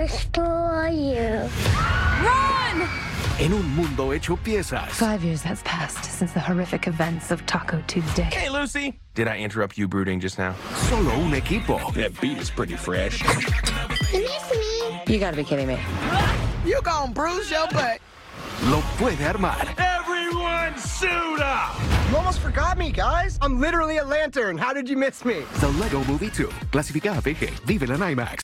destroy you. Run! En un mundo hecho piezas. 5 years has passed since the horrific events of Taco Tuesday. Hey, Lucy. Did I interrupt you brooding just now? Solo un equipo. That beat is pretty fresh. You miss me? You gotta be kidding me. You gon' bruise your butt. Lo puede armar. Everyone suit up! You almost forgot me, guys. I'm literally a lantern. How did you miss me? The Lego Movie 2. Clasificada PG. Vive en IMAX.